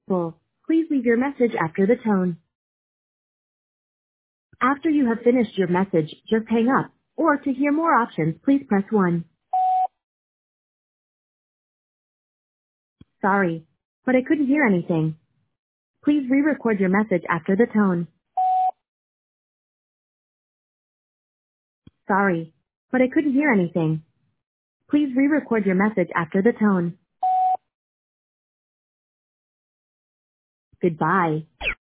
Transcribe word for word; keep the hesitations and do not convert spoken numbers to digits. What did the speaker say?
Well, please leave your message after the tone. After you have finished your message, just hang up. Or to hear more options, please press one. Sorry, but I couldn't hear anything. Please re-record your message after the tone. Sorry, but I couldn't hear anything. Please re-record your message after the tone. Goodbye.